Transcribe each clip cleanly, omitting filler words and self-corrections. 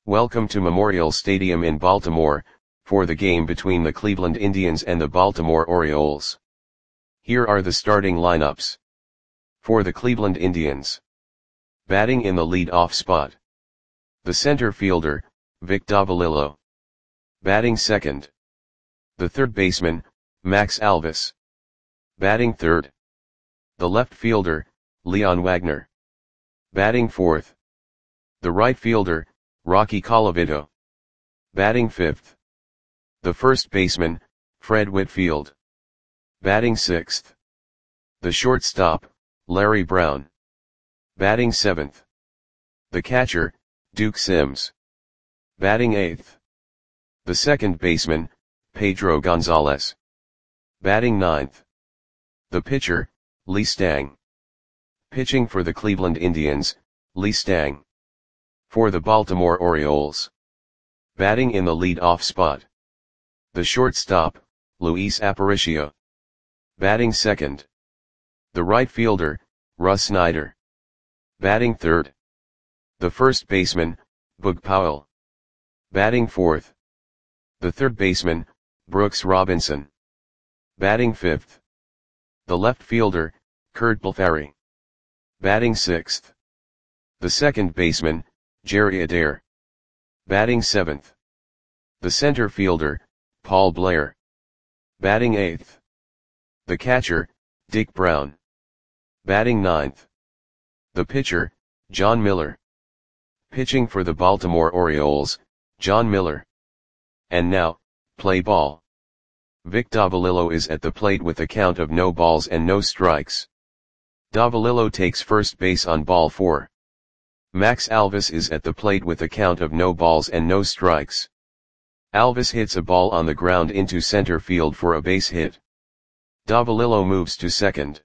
Welcome to Memorial Stadium in Baltimore, for the game between the Cleveland Indians and the Baltimore Orioles. Here are the starting lineups. For the Cleveland Indians. Batting in the lead-off spot. The center fielder, Vic Davalillo. Batting second. The third baseman, Max Alvis. Batting third. The left fielder, Leon Wagner. Batting fourth. The right fielder, Rocky Colavito. Batting fifth. The first baseman, Fred Whitfield. Batting sixth. The shortstop, Larry Brown. Batting seventh. The catcher, Duke Sims. Batting eighth. The second baseman, Pedro Gonzalez. Batting ninth. The pitcher, Lee Stang. Pitching for the Cleveland Indians, Lee Stang. For the Baltimore Orioles. Batting in the lead-off spot. The shortstop, Luis Aparicio. Batting second. The right fielder, Russ Snyder. Batting third. The first baseman, Boog Powell. Batting fourth. The third baseman, Brooks Robinson. Batting fifth. The left fielder, Curt Blefary. Batting sixth. The second baseman, Jerry Adair. Batting seventh. The center fielder, Paul Blair. Batting eighth. The catcher, Dick Brown. Batting ninth. The pitcher, John Miller. Pitching for the Baltimore Orioles, John Miller. And now, play ball. Vic Davalillo is at the plate with a count of no balls and no strikes. Davalillo takes first base on ball 4. Max Alvis is at the plate with a count of no balls and no strikes. Alvis hits a ball on the ground into center field for a base hit. Davalillo moves to second.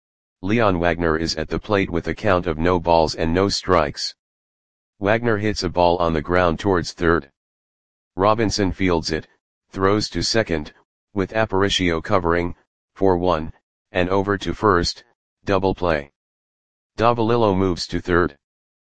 Leon Wagner is at the plate with a count of no balls and no strikes. Wagner hits a ball on the ground towards third. Robinson fields it, throws to second, with Aparicio covering, for 1, and over to first, double play. Davalillo moves to third.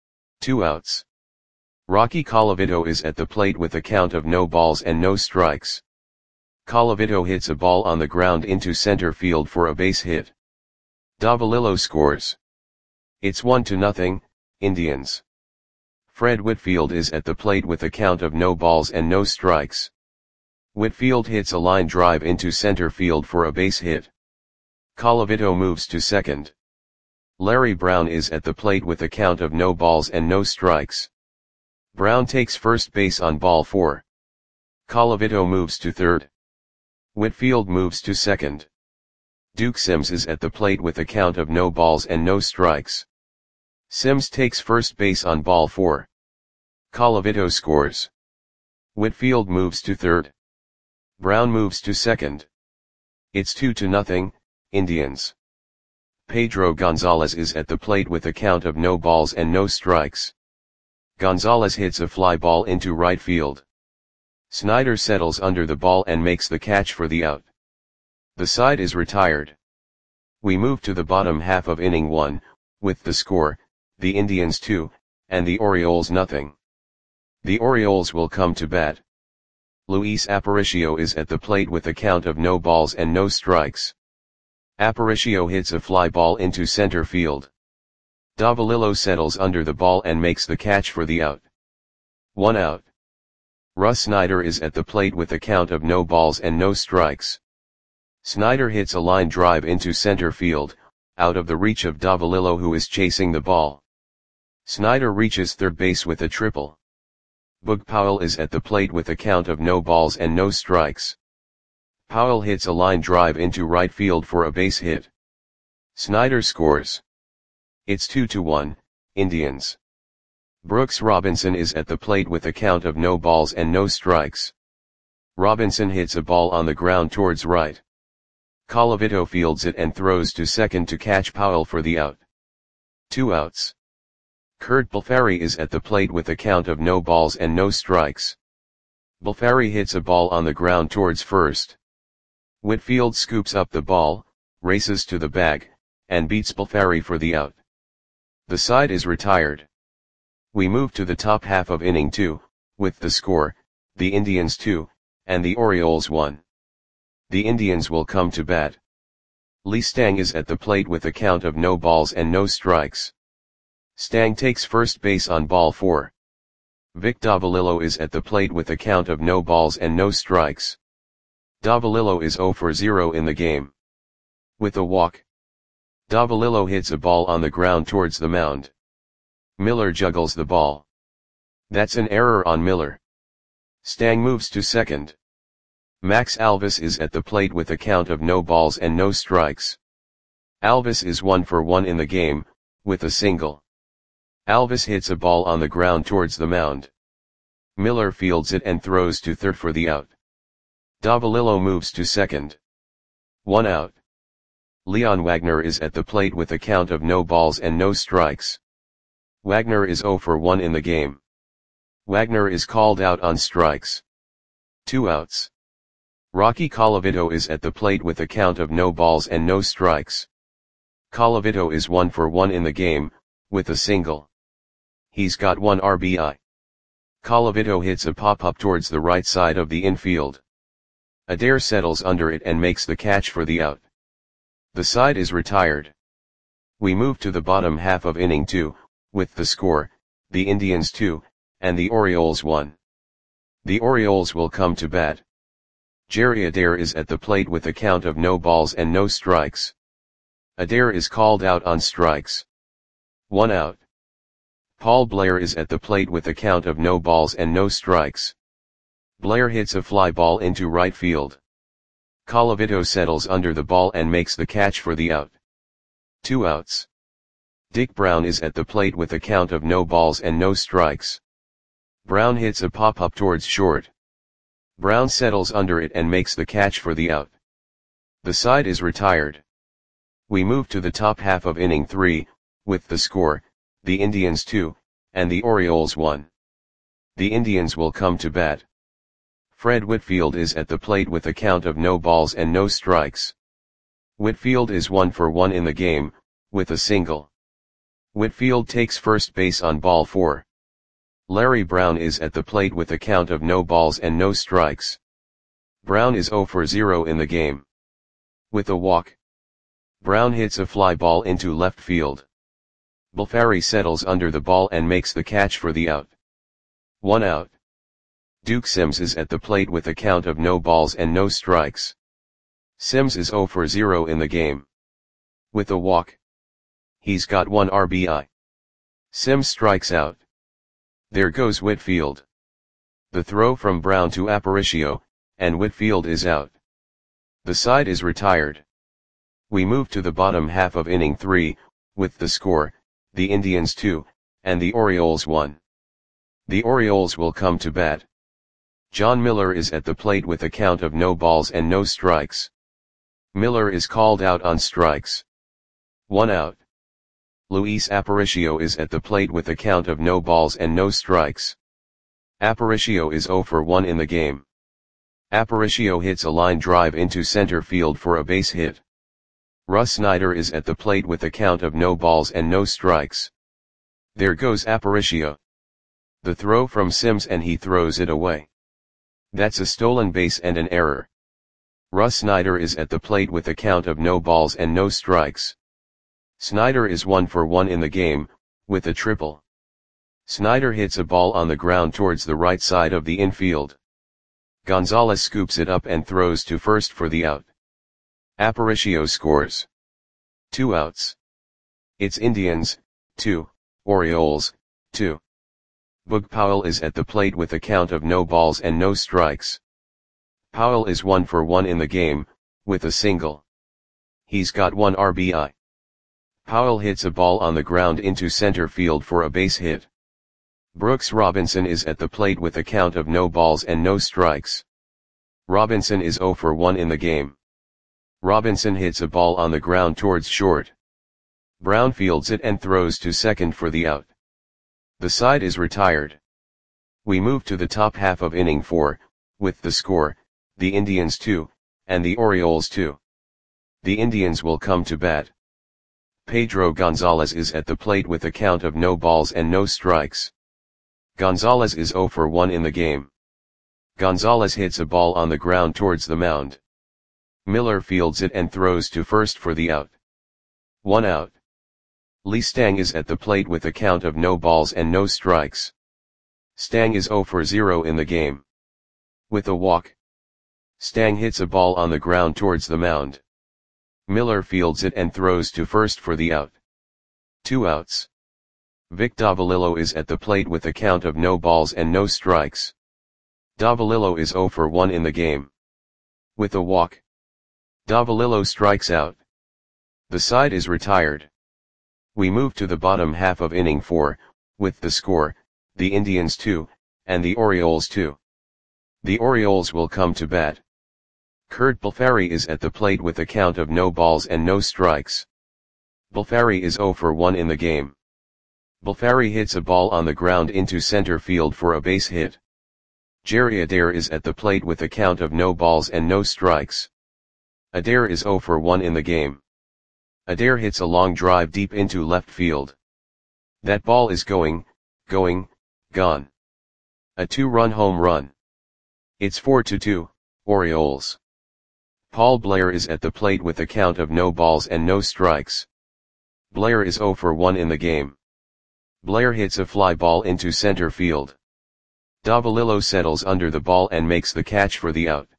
2 outs. Rocky Colavito is at the plate with a count of no balls and no strikes. Colavito hits a ball on the ground into center field for a base hit. Davalillo scores. It's 1-0, Indians. Fred Whitfield is at the plate with a count of no balls and no strikes. Whitfield hits a line drive into center field for a base hit. Colavito moves to second. Larry Brown is at the plate with a count of no balls and no strikes. Brown takes first base on ball 4. Colavito moves to third. Whitfield moves to second. Duke Sims is at the plate with a count of no balls and no strikes. Sims takes first base on ball 4. Colavito scores. Whitfield moves to third. Brown moves to second. It's 2-0, Indians. Pedro Gonzalez is at the plate with a count of no balls and no strikes. Gonzalez hits a fly ball into right field. Snyder settles under the ball and makes the catch for the out. The side is retired. We move to the bottom half of inning 1, with the score, the Indians 2, and the Orioles nothing. The Orioles will come to bat. Luis Aparicio is at the plate with a count of no balls and no strikes. Aparicio hits a fly ball into center field. Davalillo settles under the ball and makes the catch for the out. 1 out. Russ Snyder is at the plate with a count of no balls and no strikes. Snyder hits a line drive into center field, out of the reach of Davalillo, who is chasing the ball. Snyder reaches third base with a triple. Boog Powell is at the plate with a count of no balls and no strikes. Powell hits a line drive into right field for a base hit. Snyder scores. It's 2-1, Indians. Brooks Robinson is at the plate with a count of no balls and no strikes. Robinson hits a ball on the ground towards right. Colavito fields it and throws to second to catch Powell for the out. 2 outs. Curt Blefary is at the plate with a count of no balls and no strikes. Blefary hits a ball on the ground towards first. Whitfield scoops up the ball, races to the bag, and beats Blefary for the out. The side is retired. We move to the top half of inning 2, with the score, the Indians 2, and the Orioles 1. The Indians will come to bat. Lee Stang is at the plate with a count of no balls and no strikes. Stang takes first base on ball 4. Vic Davalillo is at the plate with a count of no balls and no strikes. Davalillo is 0 for 0 in the game. With a walk, Davalillo hits a ball on the ground towards the mound. Miller juggles the ball. That's an error on Miller. Stang moves to second. Max Alvis is at the plate with a count of no balls and no strikes. Alvis is 1 for 1 in the game, with a single. Alvis hits a ball on the ground towards the mound. Miller fields it and throws to third for the out. Davalillo moves to second. 1 out. Leon Wagner is at the plate with a count of no balls and no strikes. Wagner is 0 for 1 in the game. Wagner is called out on strikes. 2 outs. Rocky Colavito is at the plate with a count of no balls and no strikes. Colavito is 1 for 1 in the game, with a single. He's got 1 RBI. Colavito hits a pop-up towards the right side of the infield. Adair settles under it and makes the catch for the out. The side is retired. We move to the bottom half of inning 2, with the score, the Indians 2, and the Orioles 1. The Orioles will come to bat. Jerry Adair is at the plate with a count of no balls and no strikes. Adair is called out on strikes. 1 out. Paul Blair is at the plate with a count of no balls and no strikes. Blair hits a fly ball into right field. Colavito settles under the ball and makes the catch for the out. 2 outs. Dick Brown is at the plate with a count of no balls and no strikes. Brown hits a pop-up towards short. Brown settles under it and makes the catch for the out. The side is retired. We move to the top half of inning 3, with the score, the Indians 2, and the Orioles 1. The Indians will come to bat. Fred Whitfield is at the plate with a count of no balls and no strikes. Whitfield is 1 for 1 in the game, with a single. Whitfield takes first base on ball 4. Larry Brown is at the plate with a count of no balls and no strikes. Brown is 0 for 0 in the game. With a walk, Brown hits a fly ball into left field. Bulfari settles under the ball and makes the catch for the out. 1 out. Duke Sims is at the plate with a count of no balls and no strikes. Sims is 0 for 0 in the game. With a walk, he's got 1 RBI. Sims strikes out. There goes Whitfield. The throw from Brown to Aparicio, and Whitfield is out. The side is retired. We move to the bottom half of inning 3, with the score, the Indians 2, and the Orioles 1. The Orioles will come to bat. John Miller is at the plate with a count of no balls and no strikes. Miller is called out on strikes. 1 out. Luis Aparicio is at the plate with a count of no balls and no strikes. Aparicio is 0 for 1 in the game. Aparicio hits a line drive into center field for a base hit. Russ Snyder is at the plate with a count of no balls and no strikes. There goes Aparicio. The throw from Sims and he throws it away. That's a stolen base and an error. Russ Snyder is at the plate with a count of no balls and no strikes. Snyder is 1 for 1 in the game, with a triple. Snyder hits a ball on the ground towards the right side of the infield. Gonzalez scoops it up and throws to first for the out. Aparicio scores. 2 outs. It's Indians, 2, Orioles, 2. Boog Powell is at the plate with a count of no balls and no strikes. Powell is 1 for 1 in the game, with a single. He's got 1 RBI. Powell hits a ball on the ground into center field for a base hit. Brooks Robinson is at the plate with a count of no balls and no strikes. Robinson is 0 for 1 in the game. Robinson hits a ball on the ground towards short. Brown fields it and throws to second for the out. The side is retired. We move to the top half of inning 4, with the score, the Indians 2, and the Orioles 2. The Indians will come to bat. Pedro Gonzalez is at the plate with a count of no balls and no strikes. Gonzalez is 0 for 1 in the game. Gonzalez hits a ball on the ground towards the mound. Miller fields it and throws to first for the out. 1 out. Lee Stang is at the plate with a count of no balls and no strikes. Stang is 0 for 0 in the game. With a walk, Stang hits a ball on the ground towards the mound. Miller fields it and throws to first for the out. 2 outs. Vic Davalillo is at the plate with a count of no balls and no strikes. Davalillo is 0 for 1 in the game. With a walk, Davalillo strikes out. The side is retired. We move to the bottom half of inning 4, with the score, the Indians 2, and the Orioles 2. The Orioles will come to bat. Curt Balfari is at the plate with a count of no balls and no strikes. Balfari is 0 for 1 in the game. Balfari hits a ball on the ground into center field for a base hit. Jerry Adair is at the plate with a count of no balls and no strikes. Adair is 0 for 1 in the game. Adair hits a long drive deep into left field. That ball is gone. A 2-run home run. It's 4-2, Orioles. Paul Blair is at the plate with a count of no balls and no strikes. Blair is 0 for 1 in the game. Blair hits a fly ball into center field. Davalillo settles under the ball and makes the catch for the out.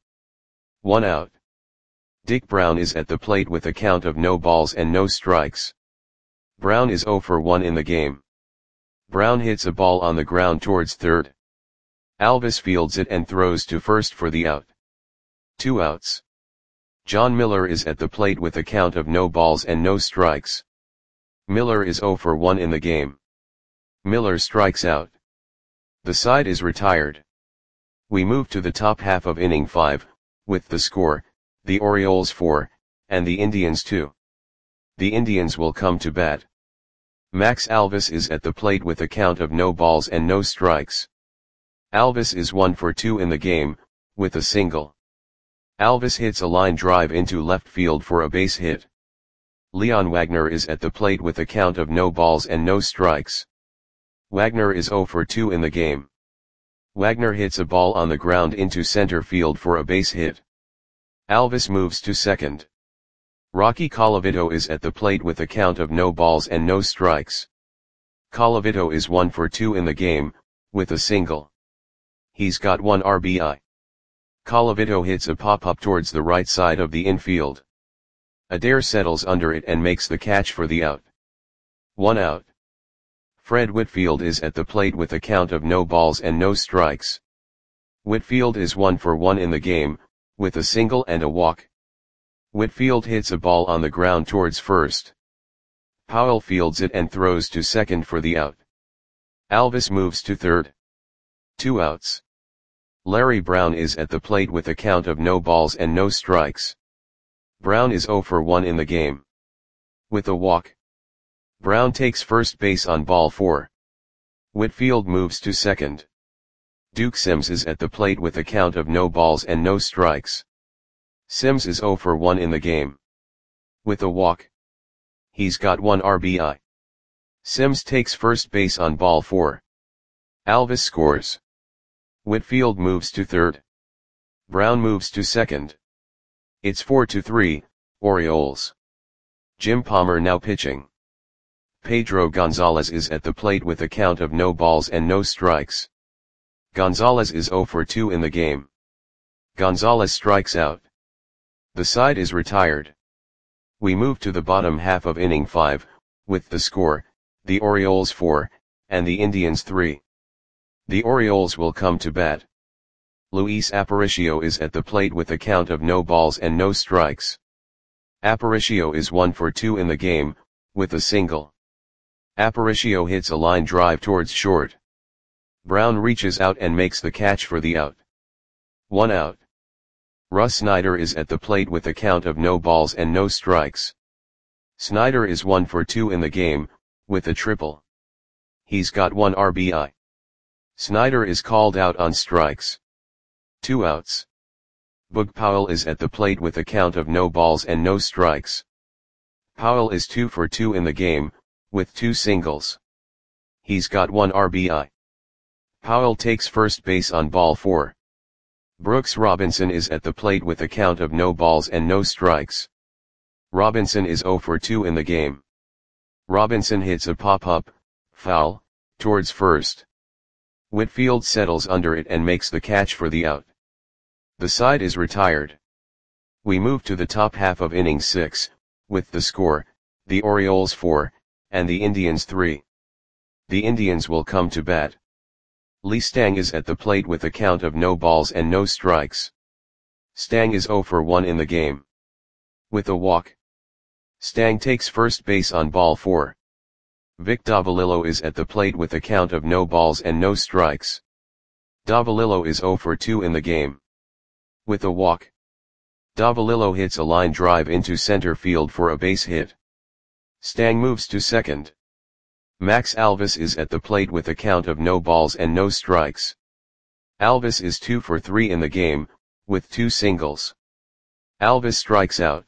1 out. Dick Brown is at the plate with a count of no balls and no strikes. Brown is 0 for 1 in the game. Brown hits a ball on the ground towards third. Alvis fields it and throws to first for the out. 2 outs. John Miller is at the plate with a count of no balls and no strikes. Miller is 0 for 1 in the game. Miller strikes out. The side is retired. We move to the top half of inning 5, with the score, the Orioles 4, and the Indians 2. The Indians will come to bat. Max Alvis is at the plate with a count of no balls and no strikes. Alvis is 1 for 2 in the game, with a single. Alvis hits a line drive into left field for a base hit. Leon Wagner is at the plate with a count of no balls and no strikes. Wagner is 0 for 2 in the game. Wagner hits a ball on the ground into center field for a base hit. Alvis moves to second. Rocky Colavito is at the plate with a count of no balls and no strikes. Colavito is 1 for 2 in the game, with a single. He's got 1 RBI. Colavito hits a pop-up towards the right side of the infield. Adair settles under it and makes the catch for the out. 1 out. Fred Whitfield is at the plate with a count of no balls and no strikes. Whitfield is 1 for 1 in the game, with a single and a walk. Whitfield hits a ball on the ground towards first. Powell fields it and throws to second for the out. Alvis moves to third. 2 outs. Larry Brown is at the plate with a count of no balls and no strikes. Brown is 0 for 1 in the game. With a walk, Brown takes first base on ball 4. Whitfield moves to second. Duke Sims is at the plate with a count of no balls and no strikes. Sims is 0 for 1 in the game. With a walk, he's got 1 RBI. Sims takes first base on ball 4. Alvis scores. Whitfield moves to third. Brown moves to second. It's 4-3, Orioles. Jim Palmer now pitching. Pedro Gonzalez is at the plate with a count of no balls and no strikes. Gonzalez is 0 for 2 in the game. Gonzalez strikes out. The side is retired. We move to the bottom half of inning 5, with the score, the Orioles 4, and the Indians 3. The Orioles will come to bat. Luis Aparicio is at the plate with a count of no balls and no strikes. Aparicio is 1 for 2 in the game, with a single. Aparicio hits a line drive towards short. Brown reaches out and makes the catch for the out. 1 out. Russ Snyder is at the plate with a count of no balls and no strikes. Snyder is 1 for 2 in the game, with a triple. He's got 1 RBI. Snyder is called out on strikes. 2 outs. Boog Powell is at the plate with a count of no balls and no strikes. Powell is 2 for 2 in the game, with 2 singles. He's got 1 RBI. Powell takes first base on ball 4. Brooks Robinson is at the plate with a count of no balls and no strikes. Robinson is 0 for 2 in the game. Robinson hits a pop-up, foul, towards first. Whitfield settles under it and makes the catch for the out. The side is retired. We move to the top half of inning 6, with the score, the Orioles 4, and the Indians 3. The Indians will come to bat. Lee Stang is at the plate with a count of no balls and no strikes. Stang is 0 for 1 in the game. With a walk. Stang takes first base on ball 4. Vic Davalillo is at the plate with a count of no balls and no strikes. Davalillo is 0 for 2 in the game. With a walk. Davalillo hits a line drive into center field for a base hit. Stang moves to second. Max Alvis is at the plate with a count of no balls and no strikes. Alvis is 2 for 3 in the game, with 2 singles. Alvis strikes out.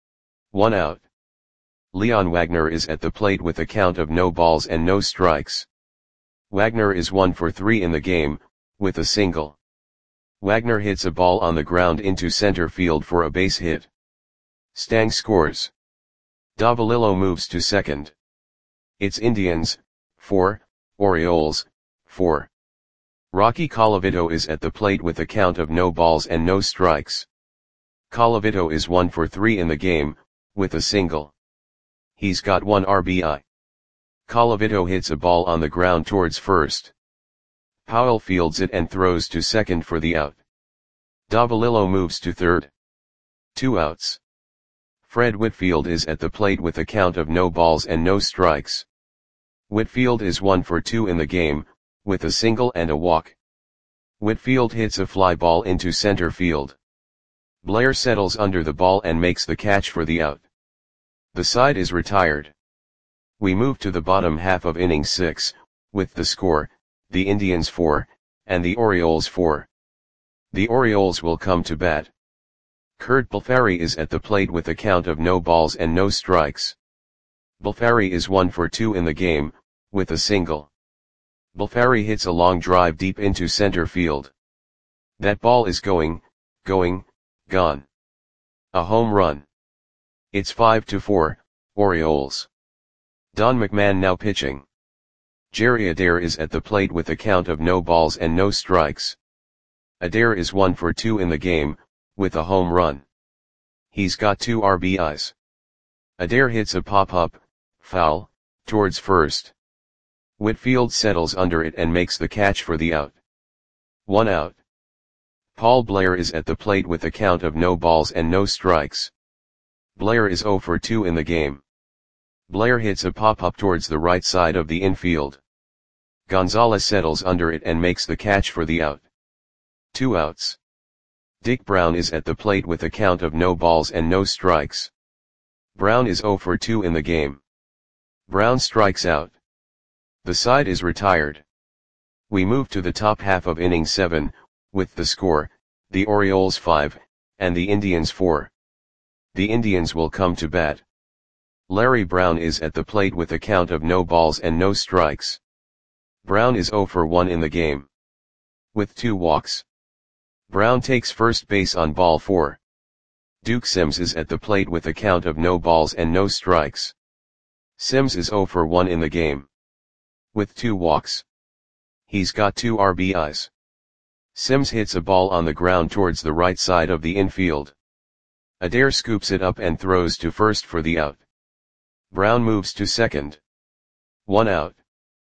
1 out. Leon Wagner is at the plate with a count of no balls and no strikes. Wagner is 1 for 3 in the game, with a single. Wagner hits a ball on the ground into center field for a base hit. Stang scores. Davalillo moves to second. It's Indians, 4, Orioles, 4. Rocky Colavito is at the plate with a count of no balls and no strikes. Colavito is 1 for 3 in the game, with a single. He's got 1 RBI. Colavito hits a ball on the ground towards first. Powell fields it and throws to second for the out. Davalillo moves to third. 2 outs. Fred Whitfield is at the plate with a count of no balls and no strikes. Whitfield is 1 for 2 in the game, with a single and a walk. Whitfield hits a fly ball into center field. Blair settles under the ball and makes the catch for the out. The side is retired. We move to the bottom half of inning 6, with the score, the Indians 4, and the Orioles 4. The Orioles will come to bat. Kurt Balfari is at the plate with a count of no balls and no strikes. Balfari is 1 for 2 in the game, with a single. Balfari hits a long drive deep into center field. That ball is gone. A home run. It's 5-4, Orioles. Don McMahon now pitching. Jerry Adair is at the plate with a count of no balls and no strikes. Adair is 1 for 2 in the game, with a home run. He's got 2 RBIs. Adair hits a pop-up, foul, towards first. Whitfield settles under it and makes the catch for the out. 1 out. Paul Blair is at the plate with a count of no balls and no strikes. Blair is 0 for 2 in the game. Blair hits a pop-up towards the right side of the infield. Gonzalez settles under it and makes the catch for the out. 2 outs. Dick Brown is at the plate with a count of no balls and no strikes. Brown is 0 for 2 in the game. Brown strikes out. The side is retired. We move to the top half of inning 7, with the score, the Orioles 5, and the Indians 4. The Indians will come to bat. Larry Brown is at the plate with a count of no balls and no strikes. Brown is 0 for 1 in the game. With 2 walks. Brown takes first base on ball 4. Duke Sims is at the plate with a count of no balls and no strikes. Sims is 0 for 1 in the game. With 2 walks. He's got 2 RBIs. Sims hits a ball on the ground towards the right side of the infield. Adair scoops it up and throws to first for the out. Brown moves to second. 1 out.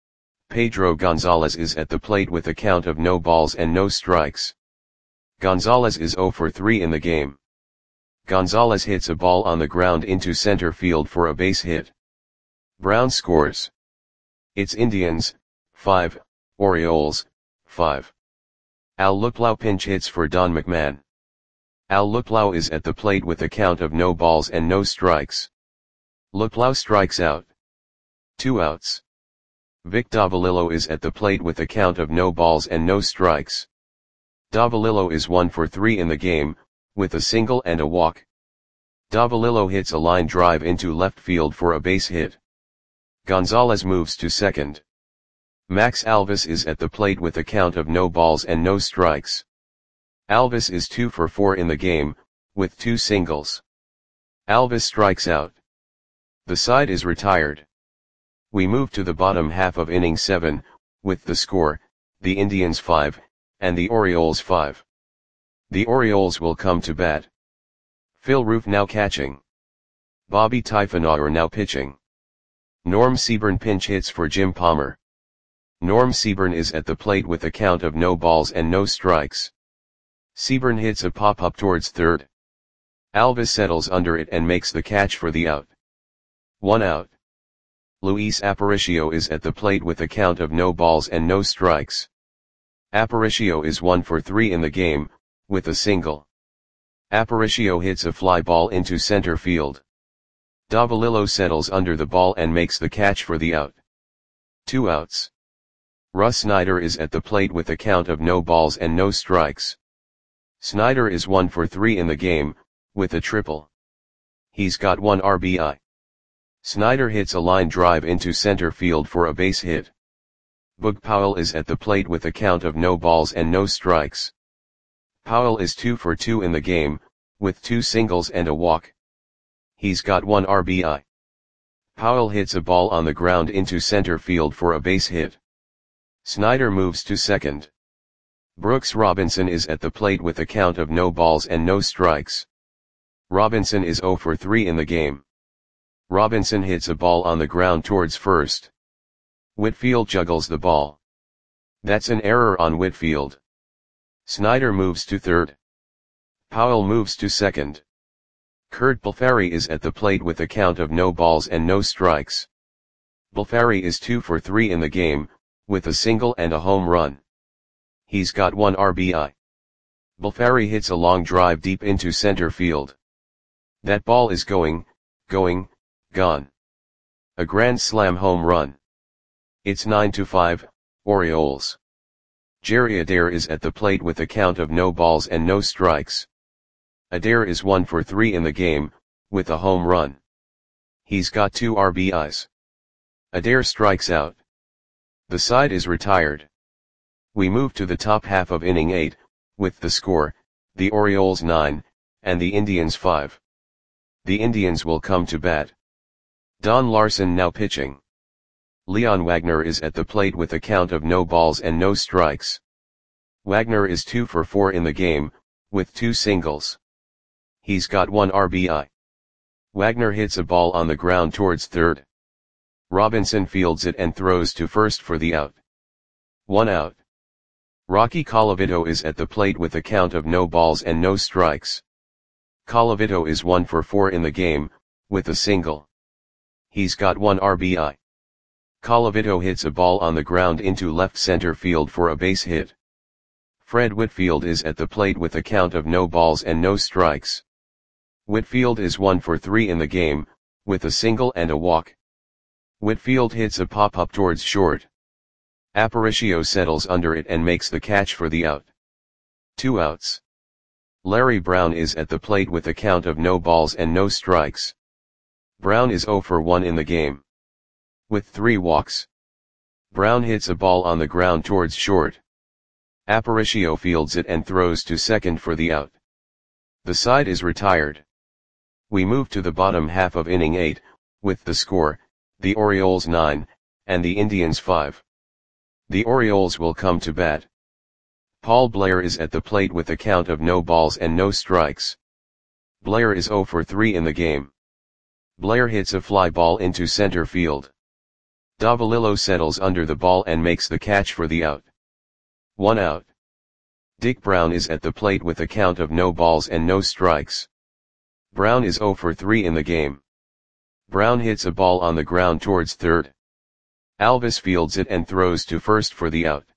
Pedro Gonzalez is at the plate with a count of no balls and no strikes. Gonzalez is 0 for 3 in the game. Gonzalez hits a ball on the ground into center field for a base hit. Brown scores. It's Indians, 5, Orioles, 5. Al Luplow pinch hits for Don McMahon. Al Luplow is at the plate with a count of no balls and no strikes. Luplow strikes out. 2 outs. Vic Davalillo is at the plate with a count of no balls and no strikes. Davalillo is 1 for 3 in the game, with a single and a walk. Davalillo hits a line drive into left field for a base hit. Gonzalez moves to second. Max Alvis is at the plate with a count of no balls and no strikes. Alvis is 2 for 4 in the game, with 2 singles. Alvis strikes out. The side is retired. We move to the bottom half of inning 7, with the score, the Indians 5, and the Orioles 5. The Orioles will come to bat. Phil Roof now catching. Bobby Typhonauer now pitching. Norm Seaburn pinch hits for Jim Palmer. Norm Seaburn is at the plate with a count of no balls and no strikes. Seaburn hits a pop-up towards third. Alvis settles under it and makes the catch for the out. 1 out. Luis Aparicio is at the plate with a count of no balls and no strikes. Aparicio is 1 for 3 in the game, with a single. Aparicio hits a fly ball into center field. Davalillo settles under the ball and makes the catch for the out. 2 outs. Russ Snyder is at the plate with a count of no balls and no strikes. Snyder is 1 for 3 in the game, with a triple. He's got 1 RBI. Snyder hits a line drive into center field for a base hit. Boog Powell is at the plate with a count of no balls and no strikes. Powell is 2 for 2 in the game, with 2 singles and a walk. He's got 1 RBI. Powell hits a ball on the ground into center field for a base hit. Snyder moves to second. Brooks Robinson is at the plate with a count of no balls and no strikes. Robinson is 0 for 3 in the game. Robinson hits a ball on the ground towards first. Whitfield juggles the ball. That's an error on Whitfield. Snyder moves to third. Powell moves to second. Kurt Balfari is at the plate with a count of no balls and no strikes. Balfari is 2 for 3 in the game, with a single and a home run. He's got 1 RBI. Balfari hits a long drive deep into center field. That ball is gone. A grand slam home run. It's 9-5, Orioles. Jerry Adair is at the plate with a count of no balls and no strikes. Adair is 1 for 3 in the game, with a home run. He's got 2 RBIs. Adair strikes out. The side is retired. We move to the top half of inning 8, with the score, the Orioles 9, and the Indians 5. The Indians will come to bat. Don Larson now pitching. Leon Wagner is at the plate with a count of no balls and no strikes. Wagner is 2 for 4 in the game, with 2 singles. He's got 1 RBI. Wagner hits a ball on the ground towards third. Robinson fields it and throws to first for the out. 1 out. Rocky Colavito is at the plate with a count of no balls and no strikes. Colavito is 1 for 4 in the game, with a single. He's got 1 RBI. Colavito hits a ball on the ground into left center field for a base hit. Fred Whitfield is at the plate with a count of no balls and no strikes. Whitfield is 1 for 3 in the game, with a single and a walk. Whitfield hits a pop-up towards short. Aparicio settles under it and makes the catch for the out. 2 outs. Larry Brown is at the plate with a count of no balls and no strikes. Brown is 0 for 1 in the game. With 3 walks. Brown hits a ball on the ground towards short. Aparicio fields it and throws to second for the out. The side is retired. We move to the bottom half of inning 8, with the score, the Orioles 9, and the Indians 5. The Orioles will come to bat. Paul Blair is at the plate with a count of no balls and no strikes. Blair is 0 for 3 in the game. Blair hits a fly ball into center field. Davalillo settles under the ball and makes the catch for the out. 1 out. Dick Brown is at the plate with a count of no balls and no strikes. Brown is 0 for 3 in the game. Brown hits a ball on the ground towards third. Alvis fields it and throws to first for the out.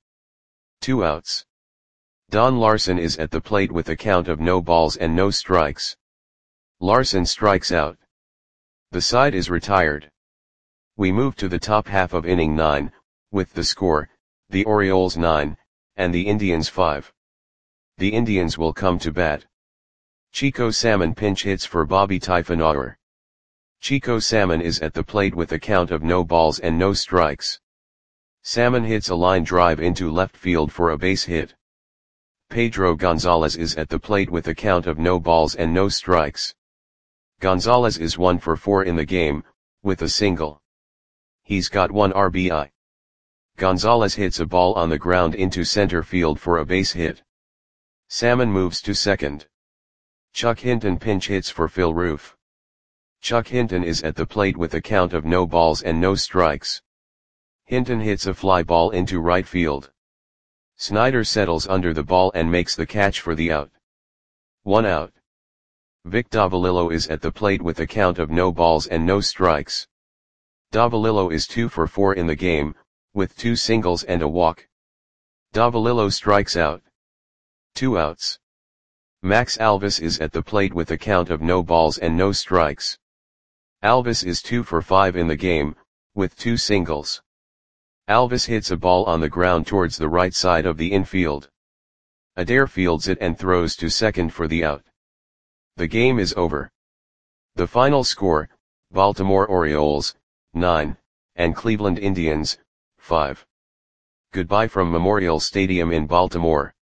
2 outs. Don Larson is at the plate with a count of no balls and no strikes. Larson strikes out. The side is retired. We move to the top half of inning 9, with the score, the Orioles 9, and the Indians 5. The Indians will come to bat. Chico Salmon pinch hits for Bobby Typhonauer. Chico Salmon is at the plate with a count of no balls and no strikes. Salmon hits a line drive into left field for a base hit. Pedro Gonzalez is at the plate with a count of no balls and no strikes. Gonzalez is 1 for 4 in the game, with a single. He's got 1 RBI. Gonzalez hits a ball on the ground into center field for a base hit. Salmon moves to second. Chuck Hinton pinch hits for Phil Roof. Chuck Hinton is at the plate with a count of no balls and no strikes. Hinton hits a fly ball into right field. Snyder settles under the ball and makes the catch for the out. 1 out. Vic Davalillo is at the plate with a count of no balls and no strikes. Davalillo is 2 for 4 in the game, with 2 singles and a walk. Davalillo strikes out. 2 outs. Max Alvis is at the plate with a count of no balls and no strikes. Alvis is 2 for 5 in the game, with 2 singles. Alvis hits a ball on the ground towards the right side of the infield. Adair fields it and throws to second for the out. The game is over. The final score, Baltimore Orioles, 9, and Cleveland Indians, 5. Goodbye from Memorial Stadium in Baltimore.